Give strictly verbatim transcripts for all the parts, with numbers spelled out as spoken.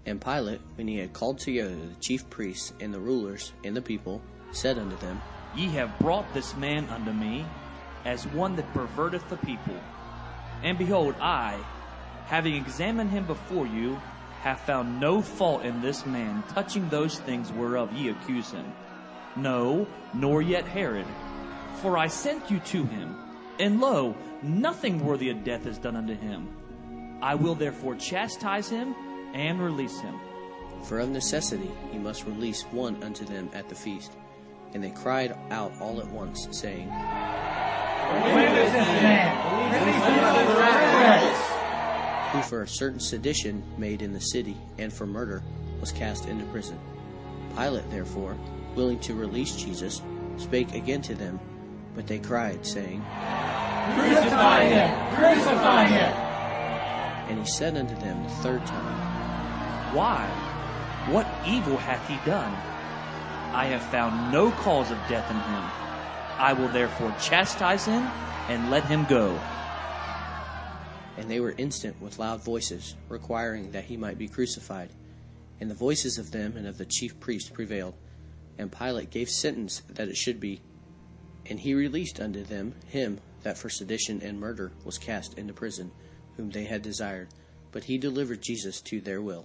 And Pilate, when he had called together the chief priests and the rulers and the people, said unto them, Ye have brought this man unto me, as one that perverteth the people. And behold, I, having examined him before you, have found no fault in this man touching those things whereof ye accuse him. No, nor yet Herod. For I sent you to him, and lo, nothing worthy of death is done unto him. I will therefore chastise him and release him. For of necessity he must release one unto them at the feast. And they cried out all at once, saying, Release this man! Release him Barabbas! Who for a certain sedition made in the city, and for murder, was cast into prison. Pilate therefore, willing to release Jesus, spake again to them, but they cried, saying, Crucify him! Crucify him! And he said unto them the third time, Why? What evil hath he done? I have found no cause of death in him. I will therefore chastise him and let him go. And they were instant with loud voices, requiring that he might be crucified. And the voices of them and of the chief priests prevailed. And Pilate gave sentence that it should be. And he released unto them him that for sedition and murder was cast into prison, whom they had desired. But he delivered Jesus to their will.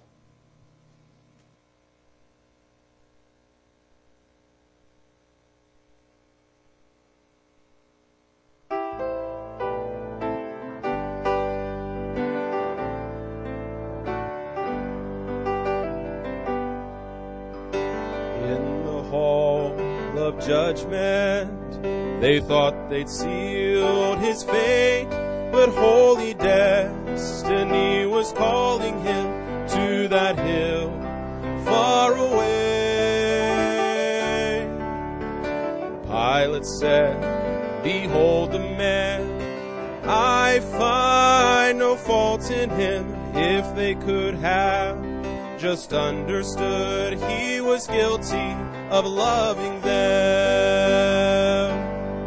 Judgment, they thought they'd sealed his fate, but holy destiny was calling him to that hill far away. Pilate said, Behold the man, I find no fault in him. If they could have just understood he was guilty of loving them.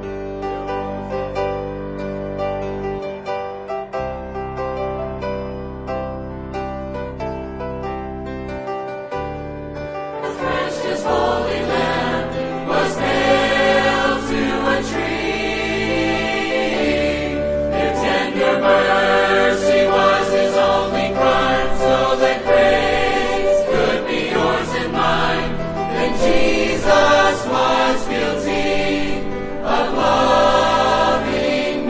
The precious holy Lamb was nailed to a tree. If tender mercy was his only crime, so that grace could be yours and mine, then Jesus was guilty of loving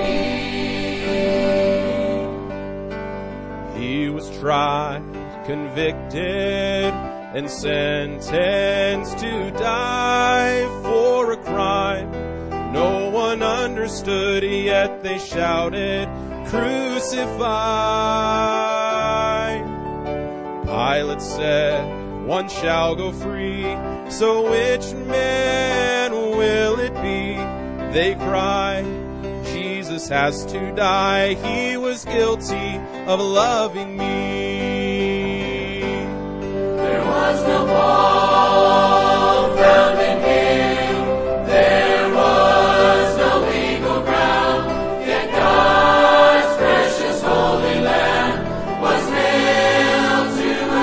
me. He was tried, convicted, and sentenced to die for a crime no one understood, yet they shouted, Crucify! Pilate said, One shall go free, so which man will it be? They cried, Jesus has to die, he was guilty of loving me. There was no fault found in him, there was no legal ground, yet God's precious holy Lamb was nailed to a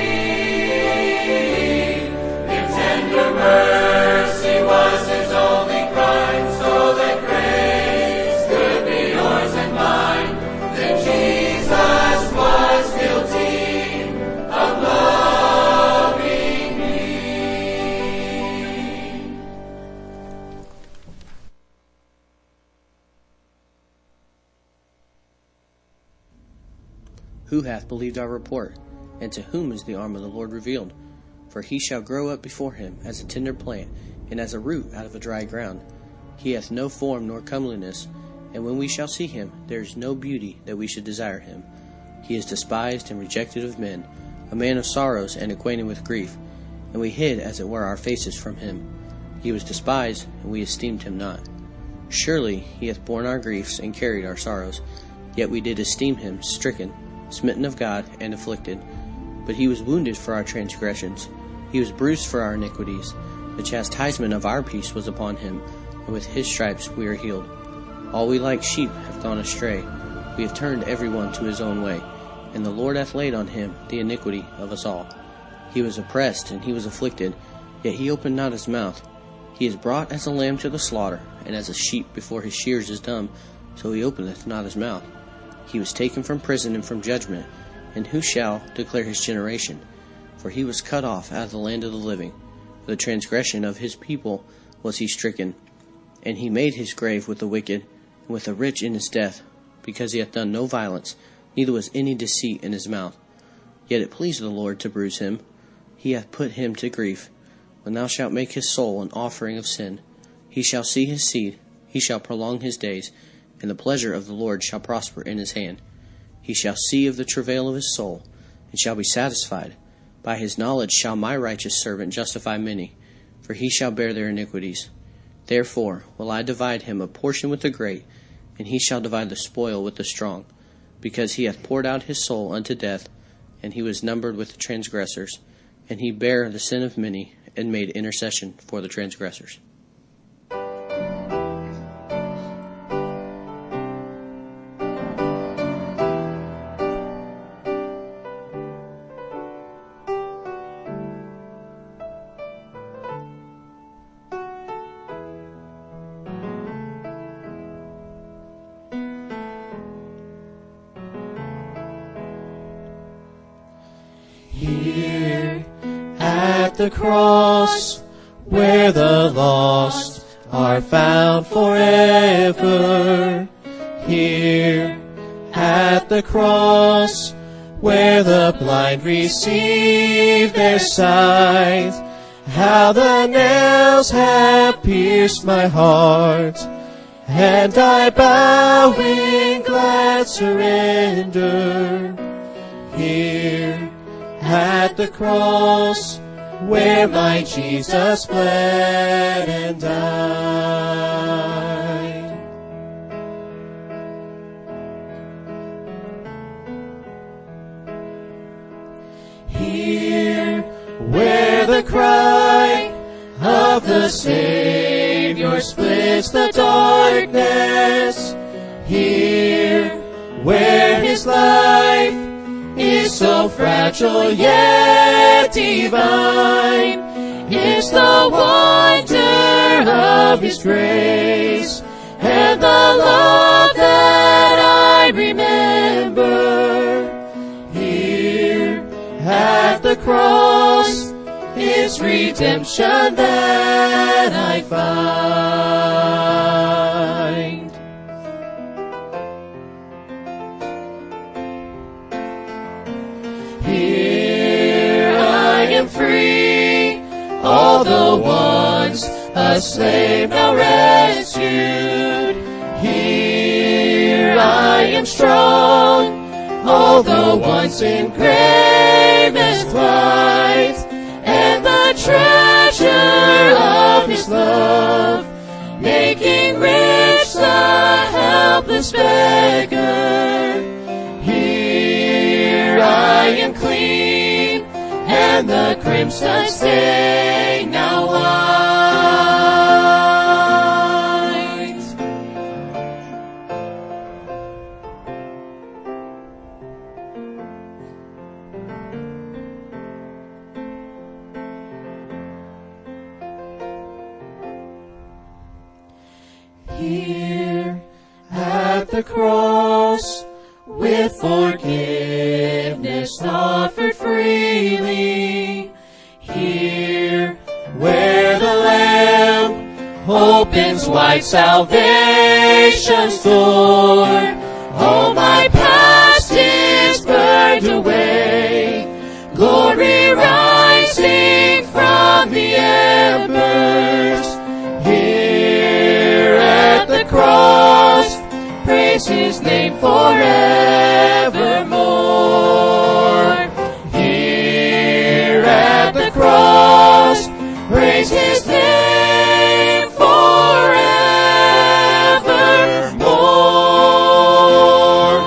tree. If tender mercy was his only crime, so that grace could be yours and mine, then Jesus was guilty of loving me. Who hath believed our report? And to whom is the arm of the Lord revealed? For he shall grow up before him as a tender plant, and as a root out of a dry ground. He hath no form nor comeliness, and when we shall see him, there is no beauty that we should desire him. He is despised and rejected of men, a man of sorrows and acquainted with grief, and we hid as it were our faces from him. He was despised, and we esteemed him not. Surely he hath borne our griefs and carried our sorrows, yet we did esteem him stricken, smitten of God, and afflicted. But he was wounded for our transgressions, he was bruised for our iniquities. The chastisement of our peace was upon him, and with his stripes we are healed. All we like sheep have gone astray, we have turned every one to his own way, and the Lord hath laid on him the iniquity of us all. He was oppressed, and he was afflicted, yet he opened not his mouth. He is brought as a lamb to the slaughter, and as a sheep before his shears is dumb, so he openeth not his mouth. He was taken from prison and from judgment, and who shall declare his generation? For he was cut off out of the land of the living. For the transgression of his people was he stricken. And he made his grave with the wicked, and with the rich in his death, because he hath done no violence, neither was any deceit in his mouth. Yet it pleased the Lord to bruise him. He hath put him to grief. When thou shalt make his soul an offering of sin, he shall see his seed, he shall prolong his days, and the pleasure of the Lord shall prosper in his hand. He shall see of the travail of his soul, and shall be satisfied. By his knowledge shall my righteous servant justify many, for he shall bear their iniquities. Therefore will I divide him a portion with the great, and he shall divide the spoil with the strong, because he hath poured out his soul unto death, and he was numbered with the transgressors, and he bare the sin of many, and made intercession for the transgressors. Here at the cross, where the lost are found forever. Here at the cross, where the blind receive their sight. How the nails have pierced my heart, and I bow in glad surrender. Here at the cross, where my Jesus bled and died. Here, where the cry of the Savior splits the darkness. Here, where his life is so fragile yet divine, is the wonder of his grace and the love that I remember. Here at the cross is redemption that I find. Here I am free, although once a slave, now rescued. Here I am strong, although once in gravest plight, and the treasure of his love, making rich the helpless beggar. Here I am clean, and the crimson stain now white. Here at the cross, with forgiveness offered freely. Here where the Lamb opens wide salvation's door. All my past is burned away, glory rising from the embers. Here at the cross, praise his name forevermore. Here at the cross, praise his name forevermore.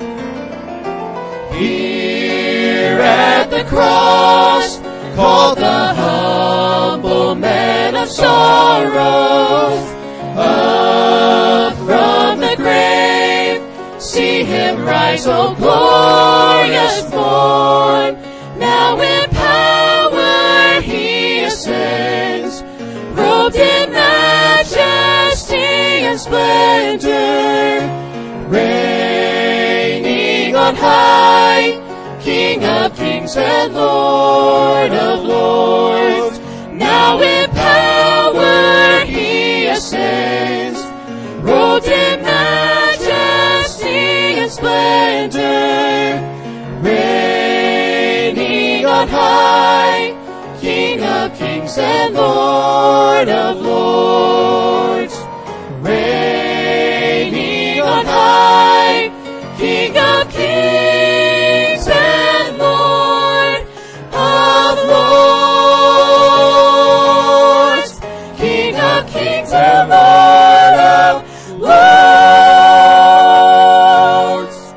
Here at the cross, called the humble man of sorrows, up from the grave, see him rise, oh glorious high, King of kings and Lord of lords. Now in power he ascends, robed in majesty and splendor, reigning on high, King of kings and Lord of lords. Reigning on high, King of kings and Lord of lords. King of kings and Lord of lords.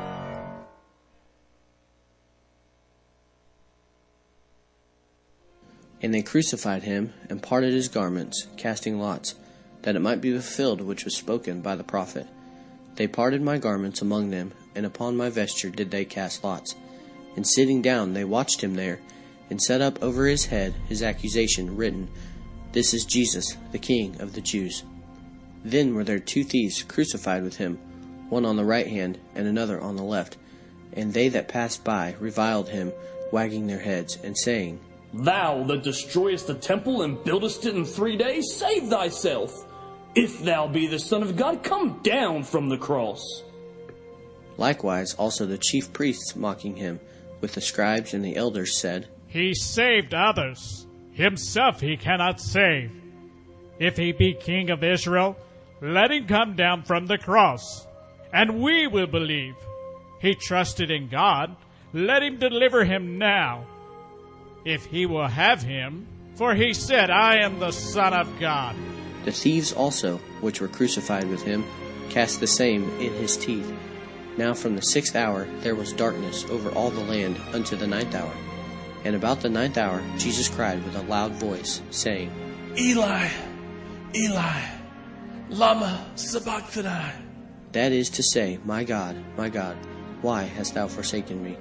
And they crucified him, and parted his garments, casting lots, that it might be fulfilled which was spoken by the prophet. They parted my garments among them, and upon my vesture did they cast lots. And sitting down they watched him there, and set up over his head his accusation, written, This is Jesus, the King of the Jews. Then were there two thieves crucified with him, one on the right hand, and another on the left. And they that passed by reviled him, wagging their heads, and saying, Thou that destroyest the temple and buildest it in three days, save thyself. If thou be the Son of God, come down from the cross. Likewise also the chief priests mocking him, with the scribes and the elders, said, He saved others. Himself he cannot save. If he be King of Israel, let him come down from the cross, and we will believe. He trusted in God. Let him deliver him now, if he will have him, for he said, I am the Son of God. The thieves also, which were crucified with him, cast the same in his teeth. Now from the sixth hour there was darkness over all the land unto the ninth hour. And about the ninth hour Jesus cried with a loud voice, saying, Eli, Eli, lama sabachthani. That is to say, My God, my God, why hast thou forsaken me?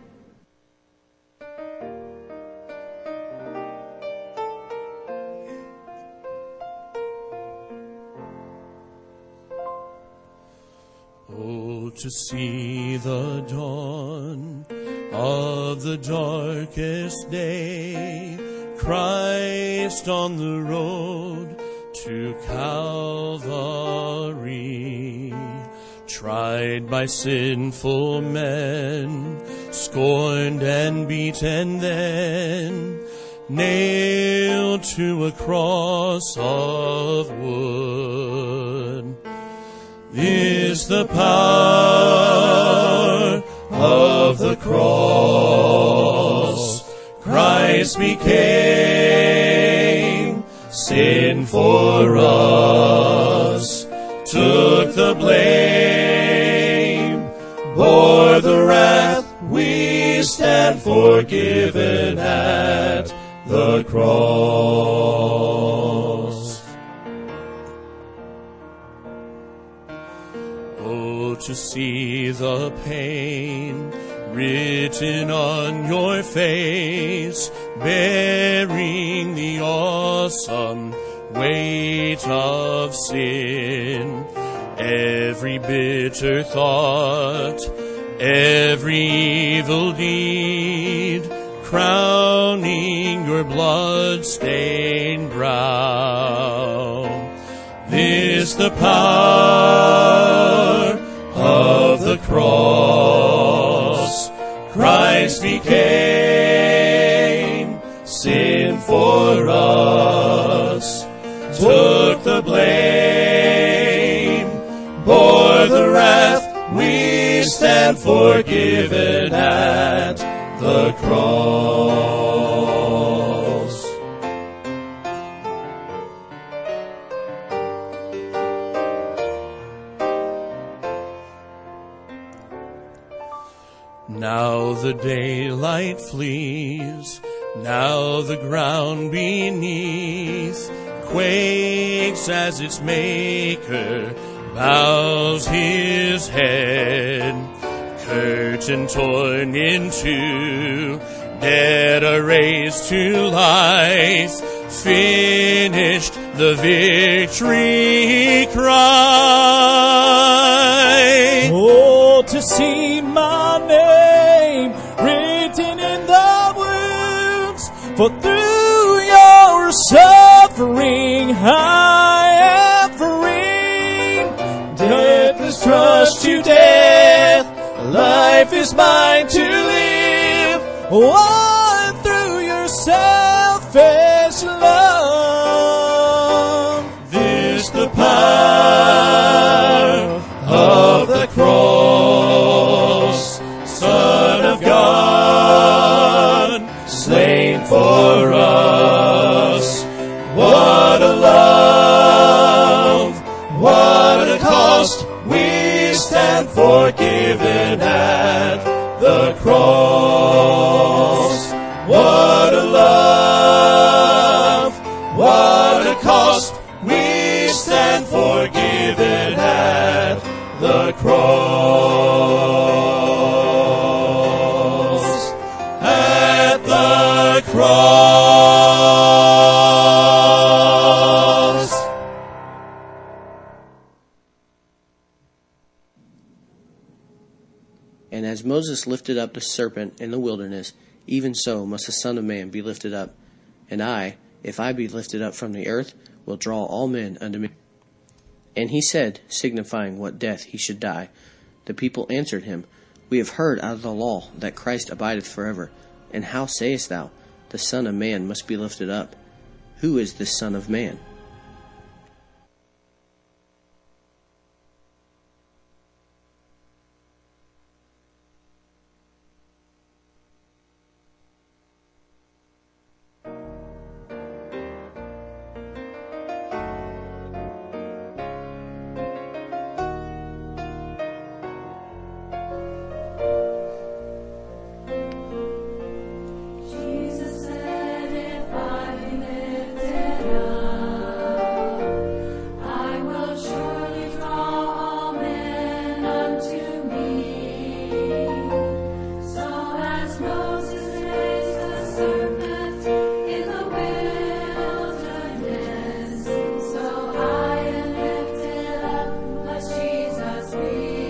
Oh, to see the dawn of the darkest day, Christ on the road to Calvary, tried by sinful men, scorned and beaten then, nailed to a cross of wood. Is the power of the cross. Christ became sin for us, took the blame, bore the wrath, we stand forgiven at the cross. Oh, to see the pain written on your face, bearing the awesome weight of sin, every bitter thought, every evil deed, crowning your blood-stained brow. This the power of the cross. Christ became sin for us, took the blame, bore the wrath, we stand forgiven at the cross. Now the daylight flees, now the ground beneath quakes as its maker bows his head. Curtain torn in two, dead are raised to life, finished the victory cry. Oh, to see my name For through your suffering I am free. Death has crushed to death, life is mine to live. Won through your selfish love. This the power of the cross, Son of God, slain for us. What a love, what a cost. We stand forgiven at the cross. What a love, what a cost. We stand forgiven at the cross. At the cross. And as Moses lifted up the serpent in the wilderness, even so must the Son of Man be lifted up. And I, if I be lifted up from the earth, will draw all men unto me. And he said, signifying what death he should die. The people answered him, We have heard out of the law that Christ abideth forever. And how sayest thou, the Son of Man must be lifted up? Who is this Son of Man? Jesus said, if I be lifted up, I will surely draw all men unto me. So as Moses raised the serpent in the wilderness, so I am lifted up, must Jesus be.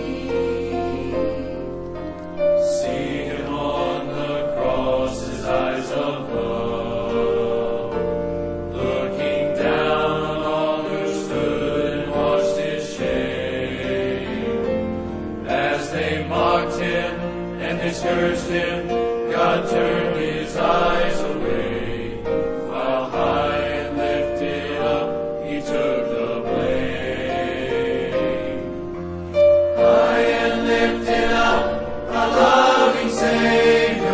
See him on the cross, his eyes of love, looking down on all who stood and watched his shame. As they mocked him and they scourged him, God turned his eyes away, while high and lifted up he took the blame. High and lifted up, our loving Savior,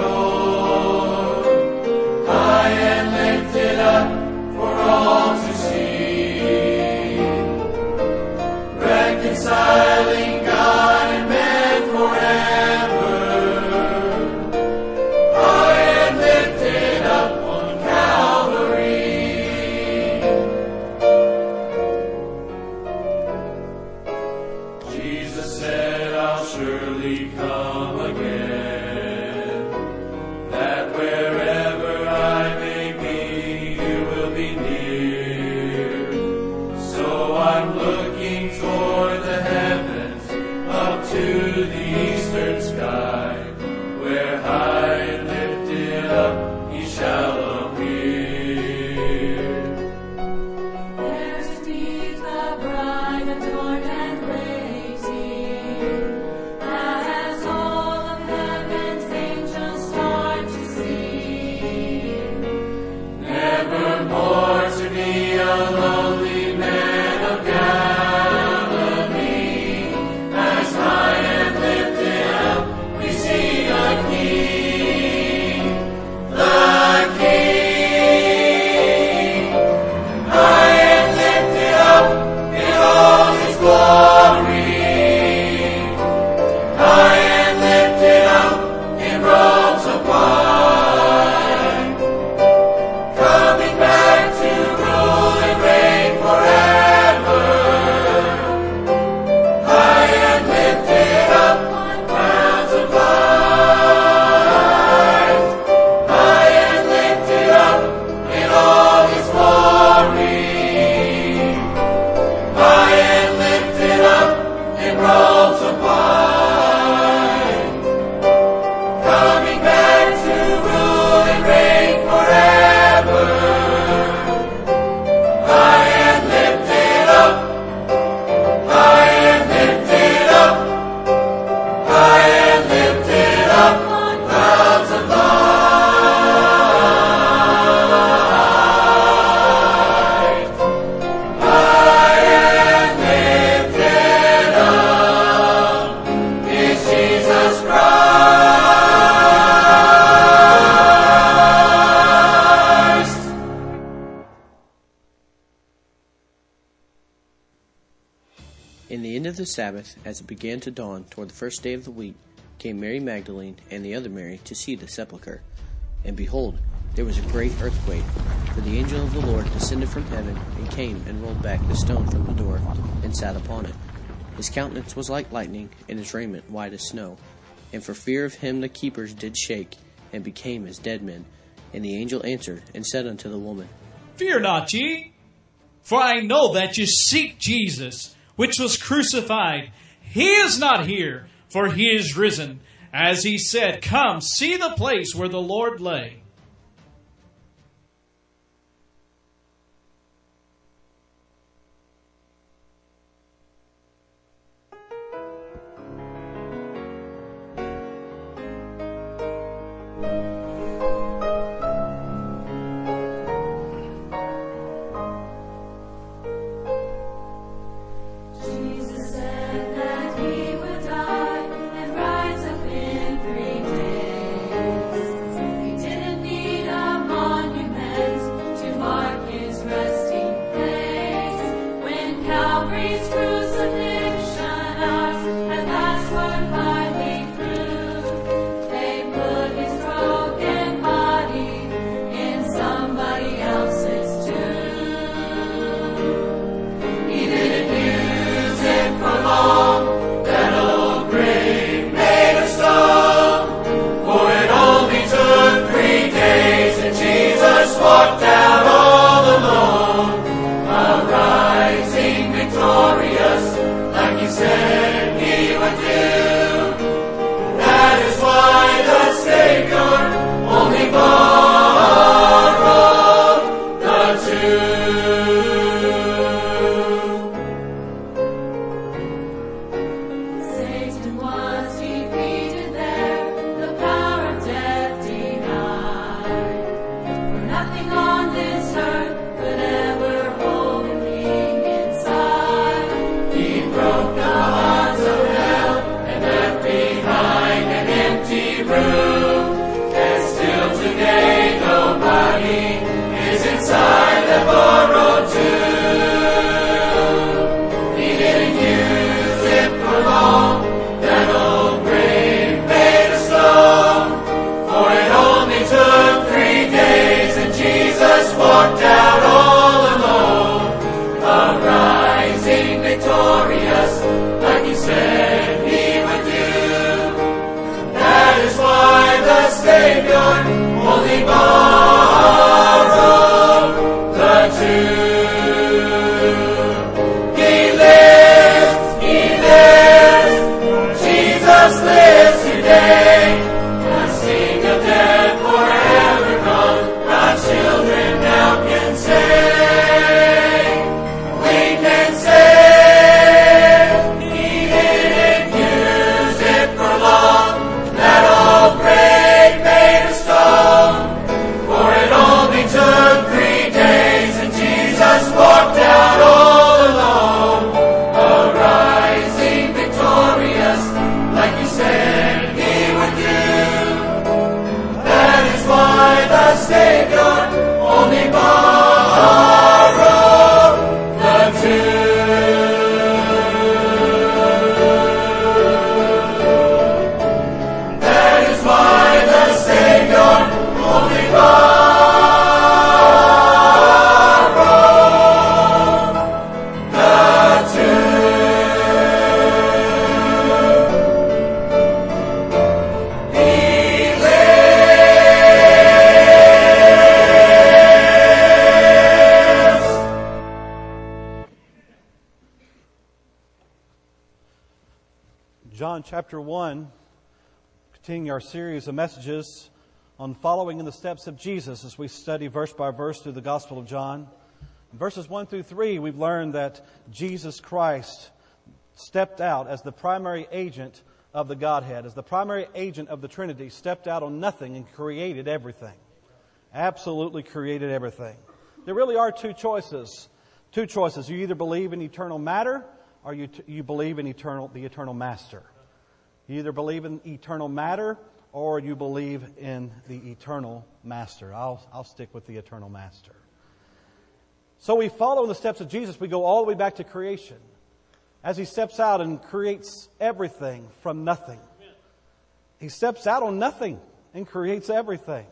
high and lifted up for all to see, reconciling God and man forever, high and lifted up on Calvary. Jesus said, I'll surely come again, that wherever I may be, you will be near. So I'm looking toward the heavens, up to the eastern sky, where high and lifted up he shall appear. There to meet the bride adorned and waiting, as all In the end of the Sabbath, as it began to dawn toward the first day of the week, came Mary Magdalene and the other Mary to see the sepulchre. And behold, there was a great earthquake, for the angel of the Lord descended from heaven, and came and rolled back the stone from the door, and sat upon it. His countenance was like lightning, and his raiment white as snow. And for fear of him the keepers did shake, and became as dead men. And the angel answered, and said unto the woman, Fear not ye, for I know that ye seek Jesus, which was crucified. He is not here, for he is risen. As he said, Come, see the place where the Lord lay. John chapter one, continuing our series of messages on following in the steps of Jesus as we study verse by verse through the Gospel of John. In verses one through three, we've learned that Jesus Christ stepped out as the primary agent of the Godhead, as the primary agent of the Trinity, stepped out on nothing and created everything. Absolutely created everything. There really are two choices. Two choices. You either believe in eternal matter or you, t- you believe in eternal, the eternal master. You either believe in eternal matter or you believe in the eternal master. I'll, I'll stick with the eternal master. So we follow in the steps of Jesus. We go all the way back to creation. as He steps out and creates everything from nothing. He steps out on nothing and creates everything.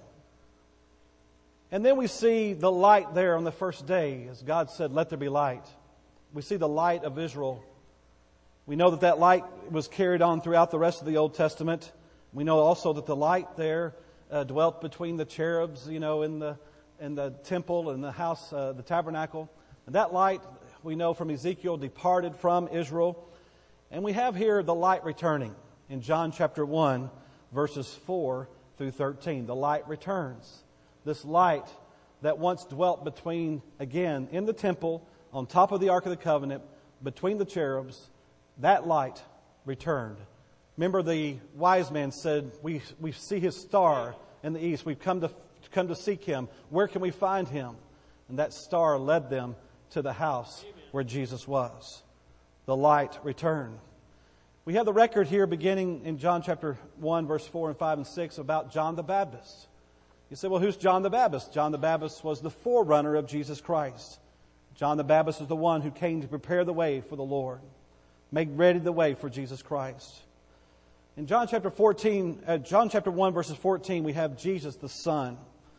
And then we see the light there on the first day, as God said, "Let there be light." We see the light of Israel. We know that that light was carried on throughout the rest of the Old Testament. We know also that the light there uh, dwelt between the cherubs, you know, in the in the temple and the house, uh, the tabernacle. And that light, we know from Ezekiel, departed from Israel. And we have here the light returning in John chapter one, verses four through thirteen. The light returns. This light that once dwelt between, again, in the temple, on top of the Ark of the Covenant, between the cherubs, that light returned. Remember, the wise man said, we, we see His star in the east. We've come to, come to seek Him. Where can we find Him? And that star led them to the house where Jesus was. The light returned. We have the record here beginning in John chapter one, verse four and five and six about John the Baptist. You say, well, who's John the Baptist? John the Baptist was the forerunner of Jesus Christ. John the Baptist is the one who came to prepare the way for the Lord, make ready the way for Jesus Christ. In John chapter fourteen, uh, John chapter one, verses fourteen, we have Jesus the Son.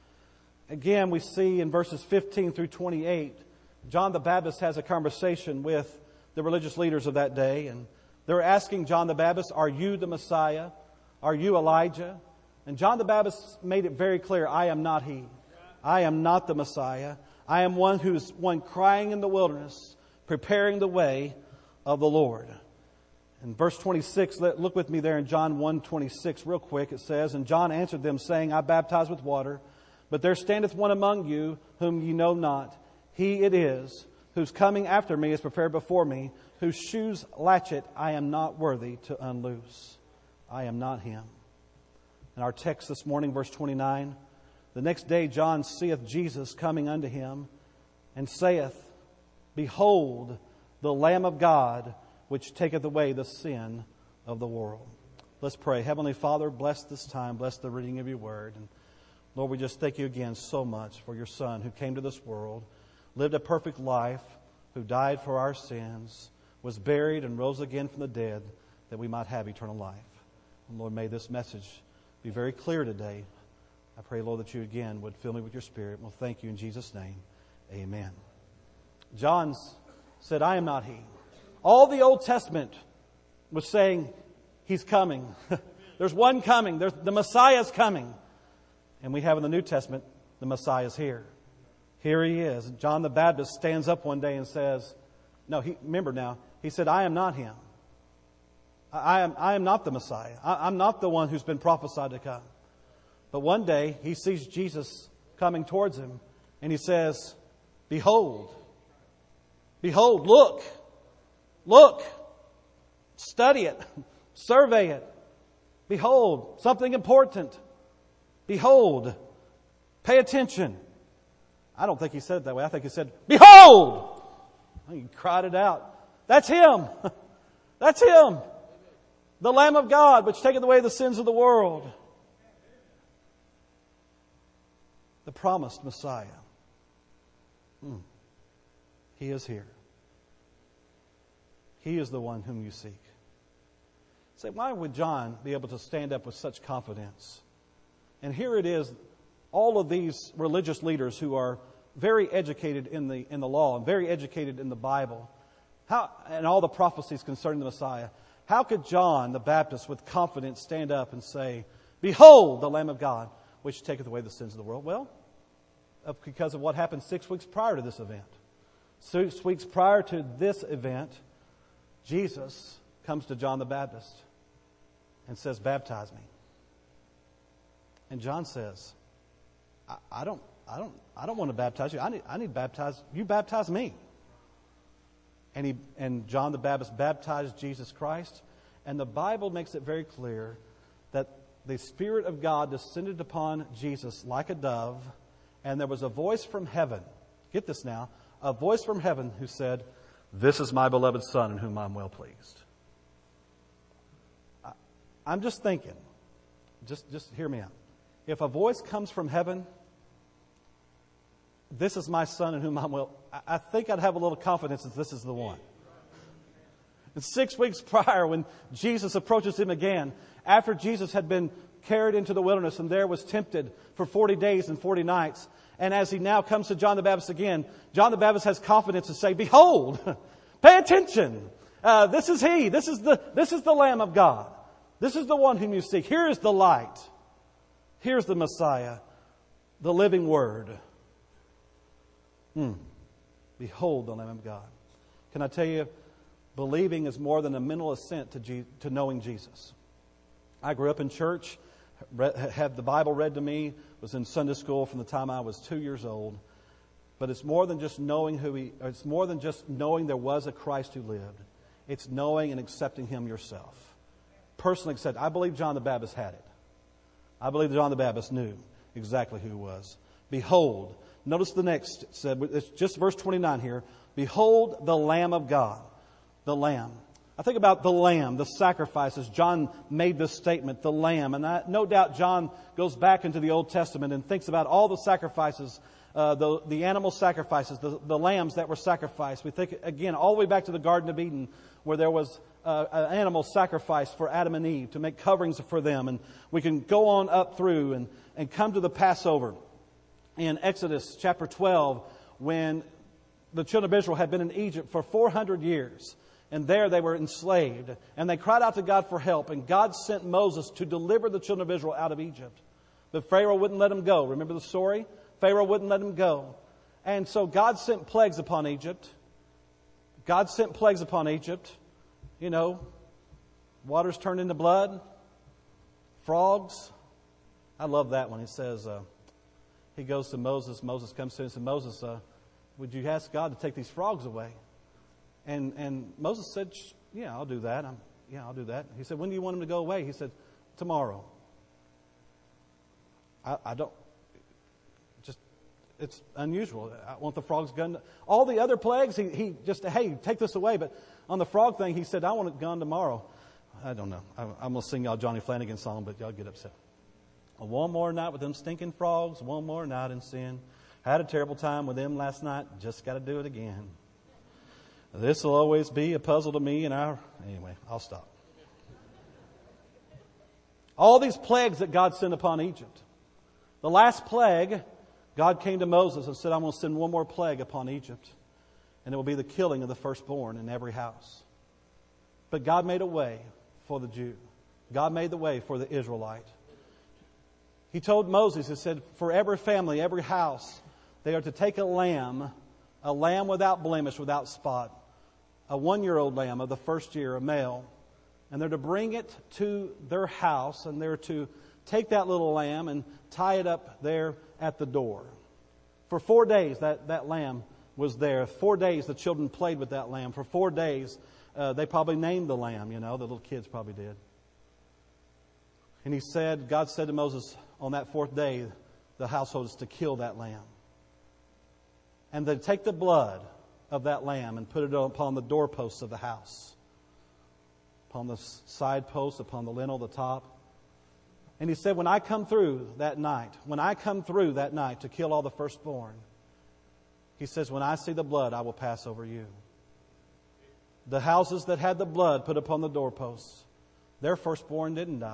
Again, we see in verses fifteen through twenty-eight, John the Baptist has a conversation with the religious leaders of that day, and they're asking John the Baptist, "Are you the Messiah? Are you Elijah?" And John the Baptist made it very clear, "I am not He. I am not the Messiah. I am one who's one crying in the wilderness, preparing the way of the Lord." In verse twenty-six, look with me there in John one twenty-six real quick. It says, "And John answered them, saying, I baptize with water, but there standeth one among you whom ye know not. He it is, whose coming after me is prepared before me, whose shoes latchet I am not worthy to unloose." I am not Him. In our text this morning, verse twenty-nine, "The next day John seeth Jesus coming unto him, and saith, Behold, the Lamb of God, which taketh away the sin of the world." Let's pray. Heavenly Father, bless this time, bless the reading of your word. And Lord, we just thank you again so much for your Son who came to this world, lived a perfect life, who died for our sins, was buried and rose again from the dead, that we might have eternal life. And Lord, may this message be very clear today. I pray, Lord, that you again would fill me with your Spirit. We'll thank you in Jesus' name. Amen. John said, "I am not He." All the Old Testament was saying, He's coming. There's one coming. There's, the Messiah's coming. And we have in the New Testament, the Messiah's here. Here He is. John the Baptist stands up one day and says, no, he, remember now, he said, "I am not Him. I am, I am not the Messiah. I, I'm not the one who's been prophesied to come." But one day, he sees Jesus coming towards him, and he says, "Behold, behold, look, look, study it, survey it. Behold, something important. Behold, pay attention." I don't think he said it that way. I think he said, "Behold!" He cried it out. That's Him. That's Him. The Lamb of God, which taketh away the sins of the world. The promised Messiah. Hmm. He is here. He is the one whom you seek. Say, why would John be able to stand up with such confidence? And here it is, all of these religious leaders who are very educated in the in the law and very educated in the Bible, how and all the prophecies concerning the Messiah. How could John the Baptist with confidence stand up and say, "Behold, the Lamb of God, which taketh away the sins of the world"? Well, because of what happened six weeks prior to this event. Six weeks prior to this event, Jesus comes to John the Baptist and says, "Baptize me." And John says, I, I don't I don't I don't want to baptize you. I need I need baptize you baptize me. And he and John the Baptist baptized Jesus Christ. And the Bible makes it very clear that the Spirit of God descended upon Jesus like a dove, and there was a voice from heaven. Get this now. A voice from heaven who said, "This is my beloved Son in whom I'm well pleased." I, I'm just thinking, just, just hear me out. If a voice comes from heaven, "This is my Son in whom I'm well," I, I think I'd have a little confidence that this is the one. And six weeks prior, when Jesus approaches him again, after Jesus had been carried into the wilderness and there was tempted for forty days and forty nights, and as he now comes to John the Baptist again, John the Baptist has confidence to say, behold, pay attention. Uh, this is he. This is the, this is the Lamb of God. This is the one whom you seek. Here is the light. Here's the Messiah, the living Word. Hmm. Behold the Lamb of God. Can I tell you, believing is more than a mental assent to, G- to knowing Jesus. I grew up in church, read, had the Bible read to me, was in Sunday school from the time I was two years old. But it's more than just knowing who he, it's more than just knowing there was a Christ who lived. It's knowing and accepting Him yourself. Personally accept. I believe John the Baptist had it. I believe John the Baptist knew exactly who he was. Behold, notice the next, it said, it's just verse twenty-nine here. Behold the Lamb of God, the Lamb. I think about the Lamb, the sacrifices. John made this statement, the Lamb. And I, no doubt John goes back into the Old Testament and thinks about all the sacrifices, uh, the, the animal sacrifices, the, the lambs that were sacrificed. We think, again, all the way back to the Garden of Eden, where there was uh, an animal sacrifice for Adam and Eve to make coverings for them. And we can go on up through and, and come to the Passover in Exodus chapter twelve, when the children of Israel had been in Egypt for four hundred years. And there they were enslaved. And they cried out to God for help. And God sent Moses to deliver the children of Israel out of Egypt. But Pharaoh wouldn't let them go. Remember the story? Pharaoh wouldn't let them go. And so God sent plagues upon Egypt. God sent plagues upon Egypt. You know, waters turned into blood. Frogs. I love that one. He says, uh, he goes to Moses. Moses comes to him and says, Moses, uh, would you ask God to take these frogs away? And and Moses said, yeah, I'll do that. I'm, yeah, I'll do that. He said, when do you want them to go away? He said, tomorrow. I, I don't, just, it's unusual. I want the frogs gone. All the other plagues, he, he just, hey, take this away. But on the frog thing, he said, I want it gone tomorrow. I don't know. I'm, I'm going to sing y'all Johnny Flanagan song, but y'all get upset. One more night with them stinking frogs, one more night in sin. Had a terrible time with them last night, just got to do it again. This will always be a puzzle to me, and I, anyway, I'll stop. All these plagues that God sent upon Egypt. The last plague, God came to Moses and said, I'm going to send one more plague upon Egypt, and it will be the killing of the firstborn in every house. But God made a way for the Jew. God made the way for the Israelite. He told Moses, he said, for every family, every house, they are to take a lamb, a lamb without blemish, without spot, a one-year-old lamb of the first year, a male, and they're to bring it to their house, and they're to take that little lamb and tie it up there at the door. For four days, that, that lamb was there. Four days, the children played with that lamb. For four days, uh, they probably named the lamb, you know, the little kids probably did. And he said, God said to Moses, on that fourth day, the household is to kill that lamb. And they take the blood of that lamb and put it upon the doorposts of the house, upon the side posts, upon the lintel, the top. And he said, when I come through that night, when I come through that night to kill all the firstborn, he says, when I see the blood, I will pass over you. The houses that had the blood put upon the doorposts, their firstborn didn't die.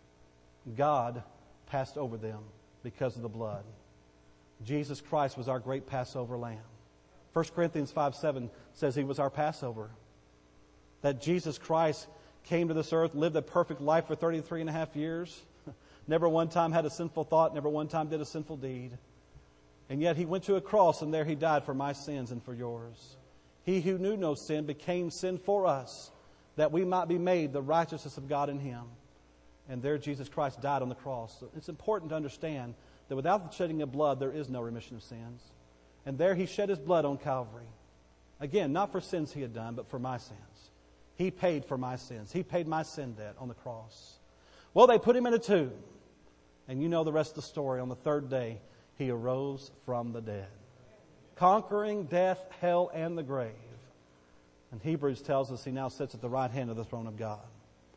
God passed over them because of the blood. Jesus Christ was our great Passover lamb. First Corinthians five seven says He was our Passover. That Jesus Christ came to this earth, lived a perfect life for thirty-three and a half years. Never one time had a sinful thought, never one time did a sinful deed. And yet He went to a cross, and there He died for my sins and for yours. He who knew no sin became sin for us, that we might be made the righteousness of God in Him. And there Jesus Christ died on the cross. So it's important to understand that without the shedding of blood, there is no remission of sins. And there He shed His blood on Calvary. Again, not for sins He had done, but for my sins. He paid for my sins. He paid my sin debt on the cross. Well, they put Him in a tomb. And you know the rest of the story. On the third day, He arose from the dead, conquering death, hell, and the grave. And Hebrews tells us He now sits at the right hand of the throne of God.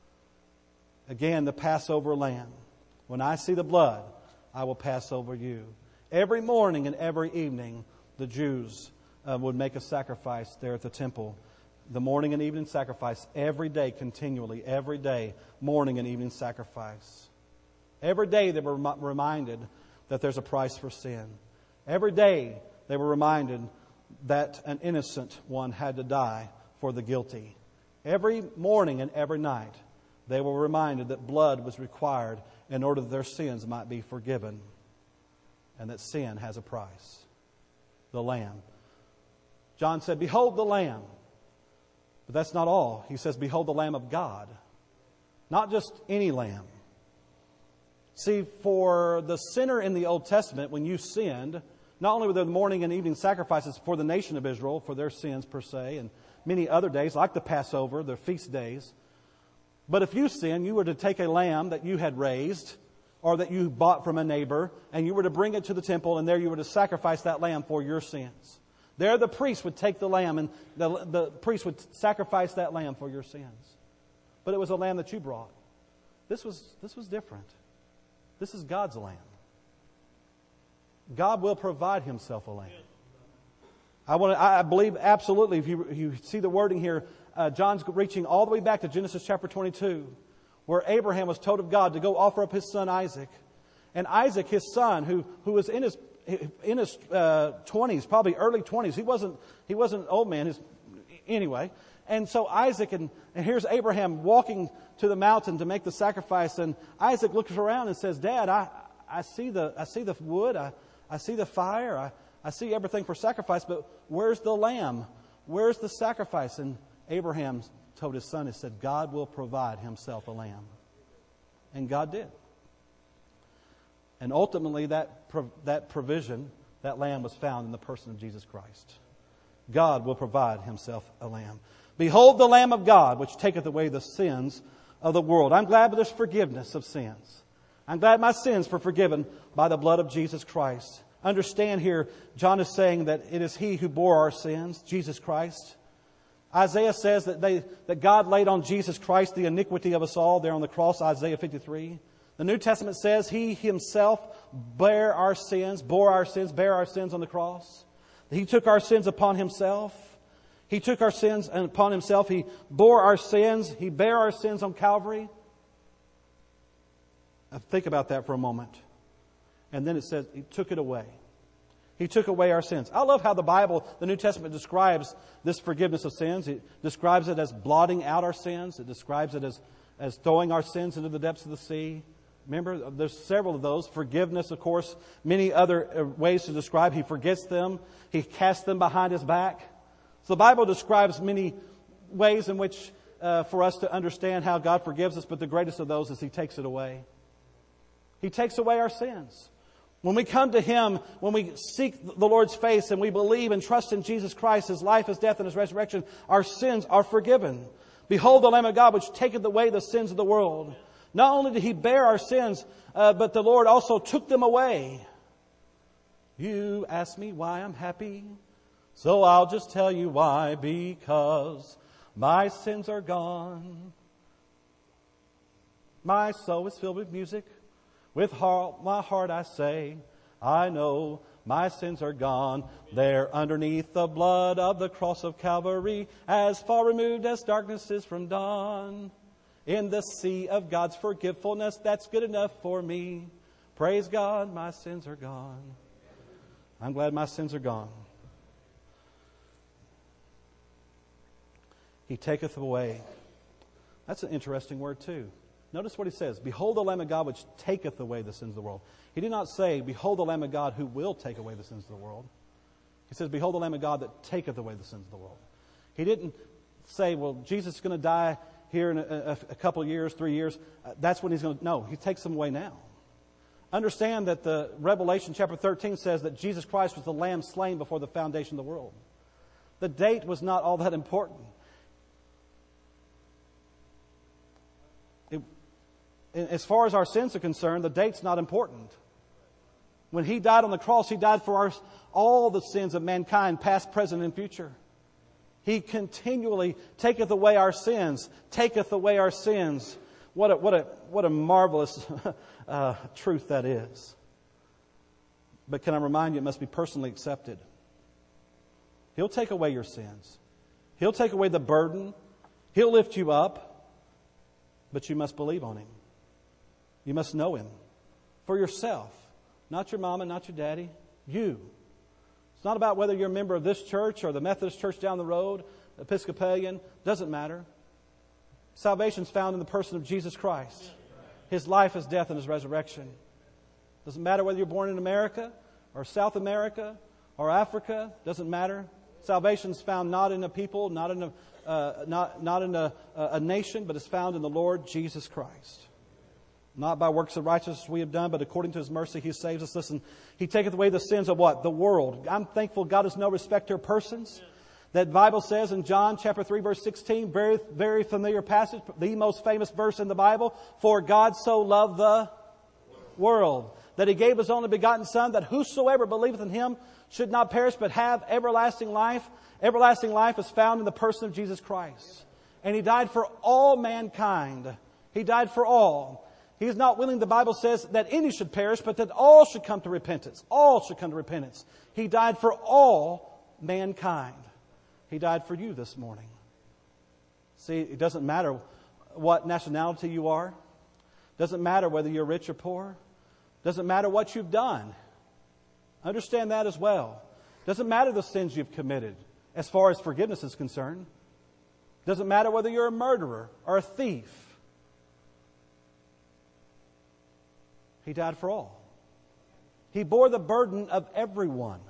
Again, the Passover lamb. When I see the blood, I will pass over you. Every morning and every evening, the Jews uh, would make a sacrifice there at the temple. the morning and evening sacrifice every day, continually, every day, morning and evening sacrifice. Every day they were rem- reminded that there's a price for sin. Every day they were reminded that an innocent one had to die for the guilty. Every morning and every night they were reminded that blood was required in order that their sins might be forgiven, and that sin has a price. The Lamb. John said, "Behold the Lamb." But that's not all. He says, "Behold the Lamb of God." Not just any lamb. See, for the sinner in the Old Testament, when you sinned, not only were there the morning and evening sacrifices for the nation of Israel, for their sins per se, and many other days, like the Passover, the feast days, but if you sinned, you were to take a lamb that you had raised or that you bought from a neighbor, and you were to bring it to the temple, and there you were to sacrifice that lamb for your sins. There the priest would take the lamb, and the, the priest would sacrifice that lamb for your sins. But it was a lamb that you brought. This was, this was different. This is God's lamb. God will provide Himself a lamb. I want to, I believe absolutely, if you, you see the wording here, uh, John's reaching all the way back to Genesis chapter twenty-two, where Abraham was told of God to go offer up his son Isaac. And Isaac, his son, who, who was in his in his uh, twenties, probably early twenties, he wasn't he wasn't an old man. His, anyway, and so Isaac and, and here's Abraham walking to the mountain to make the sacrifice, and Isaac looks around and says, "Dad, I I see the I see the wood, I I see the fire, I I see everything for sacrifice, but where's the lamb? Where's the sacrifice?" And Abraham told his son, he said, "God will provide Himself a lamb." And God did. And ultimately that that provision, that lamb was found in the person of Jesus Christ. God will provide Himself a lamb. "Behold the Lamb of God, which taketh away the sins of the world." I'm glad there's forgiveness of sins. I'm glad my sins were forgiven by the blood of Jesus Christ. Understand here, John is saying that it is He who bore our sins, Jesus Christ. Isaiah says that they that God laid on Jesus Christ the iniquity of us all there on the cross, Isaiah fifty-three. The New Testament says He Himself bare our sins, bore our sins, bare our sins on the cross. He took our sins upon Himself. He took our sins upon Himself. He bore our sins. He bare our sins on Calvary. Now think about that for a moment. And then it says He took it away. He took away our sins. I love how the Bible, the New Testament, describes this forgiveness of sins. It describes it as blotting out our sins. It describes it as, as throwing our sins into the depths of the sea. Remember, there's several of those. Forgiveness, of course, many other ways to describe. He forgets them. He casts them behind His back. So the Bible describes many ways in which uh, for us to understand how God forgives us, but the greatest of those is He takes it away. He takes away our sins. When we come to Him, when we seek the Lord's face and we believe and trust in Jesus Christ, His life, His death, and His resurrection, our sins are forgiven. "Behold the Lamb of God, which taketh away the sins of the world." Not only did He bear our sins, uh, but the Lord also took them away. You ask me why I'm happy, so I'll just tell you why. Because my sins are gone. My soul is filled with music. With heart, my heart I say, I know my sins are gone. They're underneath the blood of the cross of Calvary, as far removed as darkness is from dawn. In the sea of God's forgetfulness, that's good enough for me. Praise God, my sins are gone. I'm glad my sins are gone. He taketh away. That's an interesting word too. Notice what He says. "Behold the Lamb of God, which taketh away the sins of the world." He did not say, "Behold the Lamb of God who will take away the sins of the world." He says, "Behold the Lamb of God that taketh away the sins of the world." He didn't say, well, Jesus is going to die here in a, a, a couple of years, three years. Uh, that's when He's going to... No, He takes them away now. Understand that the Revelation chapter thirteen says that Jesus Christ was the Lamb slain before the foundation of the world. The date was not all that important. It, as far as our sins are concerned, the date's not important. When He died on the cross, He died for our, all the sins of mankind, past, present, and future. He continually taketh away our sins, taketh away our sins. What a, what a, what a marvelous uh, truth that is. But can I remind you, it must be personally accepted. He'll take away your sins. He'll take away the burden. He'll lift you up. But you must believe on Him. You must know Him for yourself. Not your mama, not your daddy. You. It's not about whether you're a member of this church or the Methodist church down the road, Episcopalian. Doesn't matter. Salvation is found in the person of Jesus Christ. His life, His death, and His resurrection. Doesn't matter whether you're born in America or South America or Africa. Doesn't matter. Salvation is found not in a people, not in a uh, not not in a, a nation, but is found in the Lord Jesus Christ. Not by works of righteousness we have done, but according to His mercy He saves us. Listen, He taketh away the sins of what? The world. I'm thankful God is no respecter of persons. That Bible says in John chapter three, verse sixteen, very, very familiar passage, the most famous verse in the Bible. For God so loved the world, that He gave His only begotten Son, that whosoever believeth in Him should not perish, but have everlasting life. Everlasting life is found in the person of Jesus Christ. And He died for all mankind. He died for all. He is not willing, the Bible says, that any should perish, but that all should come to repentance. All should come to repentance. He died for all mankind. He died for you this morning. See, it doesn't matter what nationality you are. It doesn't matter whether you're rich or poor. It doesn't matter what you've done. Understand that as well. It doesn't matter the sins you've committed as far as forgiveness is concerned. It doesn't matter whether you're a murderer or a thief. He died for all. He bore the burden of everyone.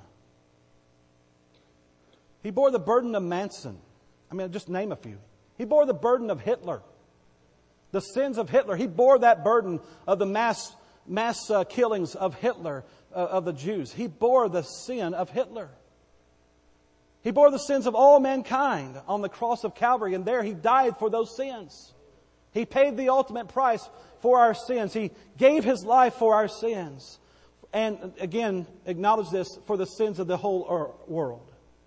He bore the burden of Manson. I mean, just name a few. He bore the burden of Hitler. The sins of Hitler. He bore that burden of the mass mass uh, killings of Hitler, uh, of the Jews. He bore the sin of Hitler. He bore the sins of all mankind on the cross of Calvary, and there He died for those sins. He paid the ultimate price for our sins. He gave His life for our sins. And again, acknowledge this, for the sins of the whole world.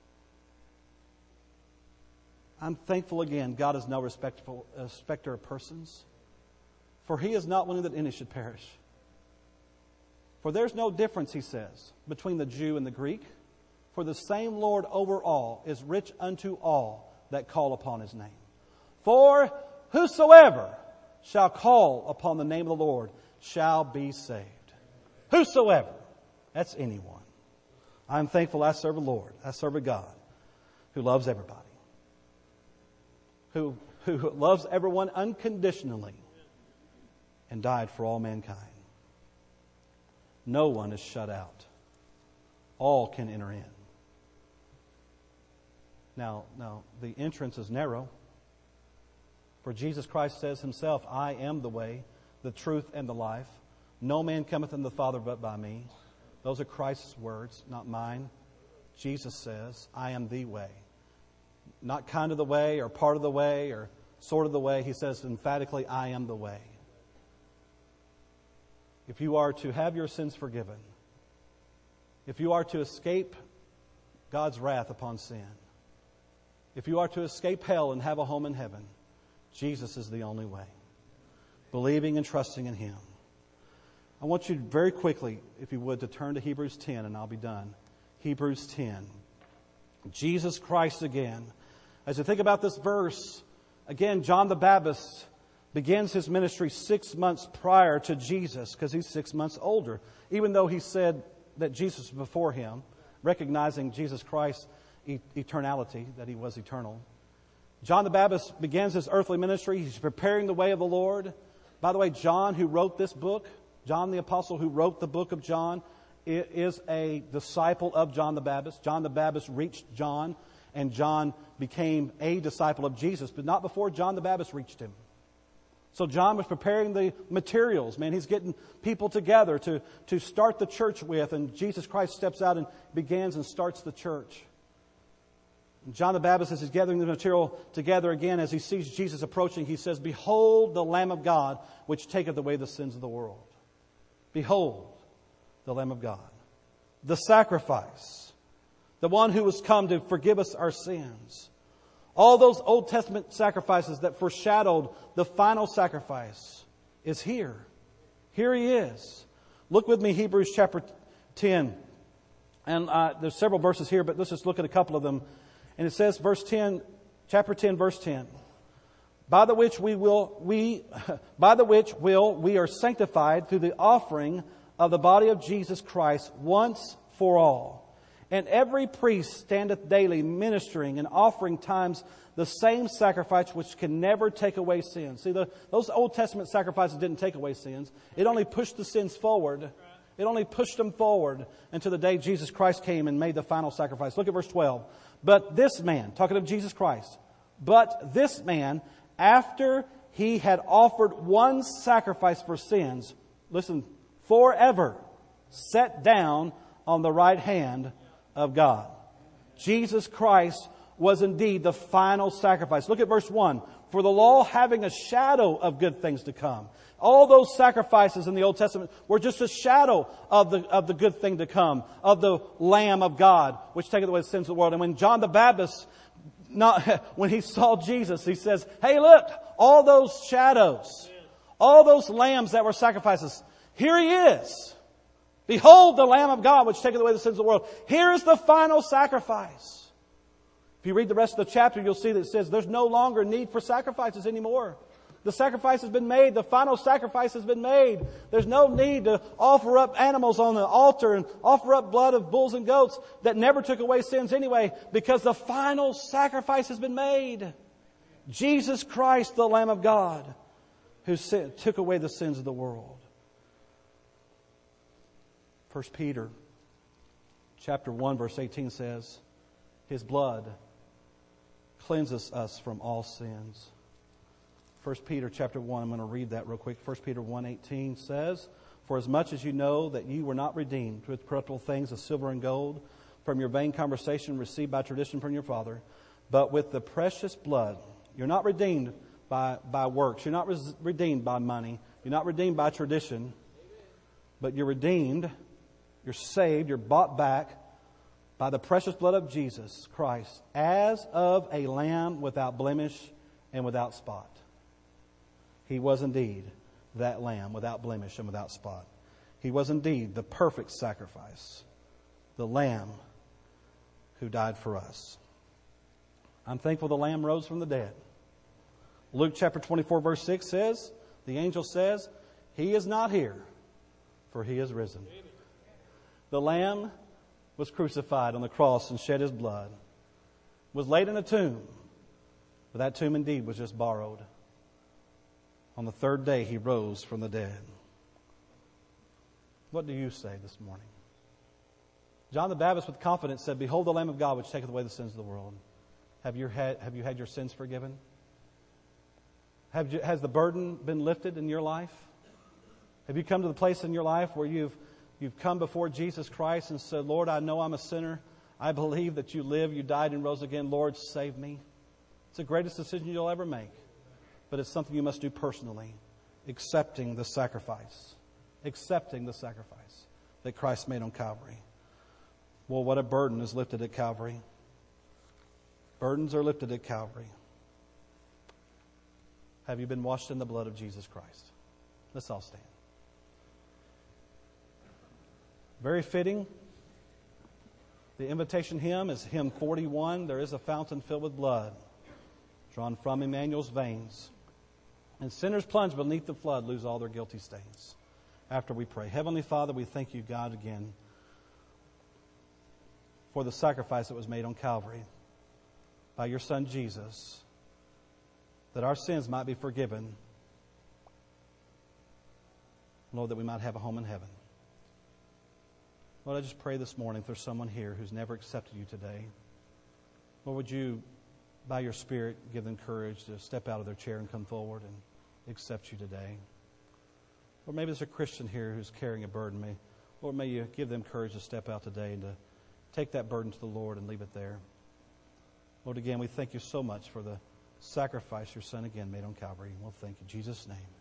I'm thankful again, God is no respectful, uh, respecter of persons. For He is not willing that any should perish. For there's no difference, He says, between the Jew and the Greek. For the same Lord over all is rich unto all that call upon His name. For whosoever shall call upon the name of the Lord shall be saved. Whosoever. That's anyone. I'm thankful I serve a Lord. I serve a God who loves everybody. Who, who loves everyone unconditionally and died for all mankind. No one is shut out. All can enter in. Now, now the entrance is narrow. For Jesus Christ says Himself, I am the way, the truth, and the life. No man cometh unto the Father but by me. Those are Christ's words, not mine. Jesus says, I am the way. Not kind of the way, or part of the way, or sort of the way. He says emphatically, I am the way. If you are to have your sins forgiven, if you are to escape God's wrath upon sin, if you are to escape hell and have a home in heaven, Jesus is the only way. Believing and trusting in Him. I want you very quickly, if you would, to turn to Hebrews ten, and I'll be done. Hebrews ten. Jesus Christ again. As you think about this verse, again, John the Baptist begins his ministry six months prior to Jesus, because he's six months older. Even though he said that Jesus was before him, recognizing Jesus Christ's eternality, that He was eternal. John the Baptist begins his earthly ministry. He's preparing the way of the Lord. By the way, John, who wrote this book, John the Apostle, who wrote the book of John, is a disciple of John the Baptist. John the Baptist reached John, and John became a disciple of Jesus, but not before John the Baptist reached him. So John was preparing the materials. Man, he's getting people together to, to start the church with, and Jesus Christ steps out and begins and starts the church. John the Baptist, as he's gathering the material together again, as he sees Jesus approaching, he says, Behold the Lamb of God, which taketh away the sins of the world. Behold the Lamb of God. The sacrifice. The one who has come to forgive us our sins. All those Old Testament sacrifices that foreshadowed the final sacrifice is here. Here He is. Look with me, Hebrews chapter ten. And uh, there's several verses here, but let's just look at a couple of them. And it says, verse ten, chapter ten, verse ten. By the which we will we by the which will we are sanctified through the offering of the body of Jesus Christ once for all. And every priest standeth daily ministering and offering times the same sacrifice which can never take away sins. See, the, those Old Testament sacrifices didn't take away sins. It only pushed the sins forward. It only pushed them forward until the day Jesus Christ came and made the final sacrifice. Look at verse twelve. But this man, talking of Jesus Christ, but this man, after he had offered one sacrifice for sins, listen, forever, sat down on the right hand of God. Jesus Christ was indeed the final sacrifice. Look at verse one. For the law having a shadow of good things to come. All those sacrifices in the Old Testament were just a shadow of the, of the good thing to come, of the Lamb of God, which taketh away the sins of the world. And when John the Baptist, not, when he saw Jesus, he says, hey, look, all those shadows, all those lambs that were sacrifices, here he is. Behold the Lamb of God, which taketh away the sins of the world. Here is the final sacrifice. If you read the rest of the chapter, you'll see that it says there's no longer need for sacrifices anymore. The sacrifice has been made. The final sacrifice has been made. There's no need to offer up animals on the altar and offer up blood of bulls and goats that never took away sins anyway, because the final sacrifice has been made. Jesus Christ, the Lamb of God, who took away the sins of the world. First Peter chapter one, verse eighteen says, His blood cleanses us from all sins. First Peter chapter one, I'm going to read that real quick. First Peter one eighteen says, For as much as you know that you were not redeemed with corruptible things of silver and gold from your vain conversation received by tradition from your father, but with the precious blood. You're not redeemed by, by works. You're not res- redeemed by money. You're not redeemed by tradition. But you're redeemed, you're saved, you're bought back by the precious blood of Jesus Christ, as of a lamb without blemish and without spot. He was indeed that lamb without blemish and without spot. He was indeed the perfect sacrifice, the lamb who died for us. I'm thankful the lamb rose from the dead. Luke chapter twenty-four verse six says, the angel says, He is not here, for He is risen. The lamb was crucified on the cross and shed His blood, was laid in a tomb, but that tomb indeed was just borrowed. On the third day, He rose from the dead. What do you say this morning? John the Baptist with confidence said, Behold the Lamb of God which taketh away the sins of the world. Have you had, have you had your sins forgiven? Have you, has the burden been lifted in your life? Have you come to the place in your life where you've, you've come before Jesus Christ and said, Lord, I know I'm a sinner. I believe that you live, you died and rose again. Lord, save me. It's the greatest decision you'll ever make. But it's something you must do personally. Accepting the sacrifice. Accepting the sacrifice that Christ made on Calvary. Well, what a burden is lifted at Calvary. Burdens are lifted at Calvary. Have you been washed in the blood of Jesus Christ? Let's all stand. Very fitting. The invitation hymn is hymn forty-one. There is a fountain filled with blood, drawn from Emmanuel's veins. And sinners plunged beneath the flood lose all their guilty stains. After we pray. Heavenly Father, we thank you, God, again for the sacrifice that was made on Calvary by your Son Jesus, that our sins might be forgiven. Lord, that we might have a home in heaven. Lord, I just pray this morning if there's someone here who's never accepted you today, Lord, would you, by your Spirit, give them courage to step out of their chair and come forward and accept you today. Or maybe there's a Christian here who's carrying a burden. May, Lord, may you give them courage to step out today and to take that burden to the Lord and leave it there. Lord, again, we thank you so much for the sacrifice your Son again made on Calvary. We'll thank you in Jesus' name.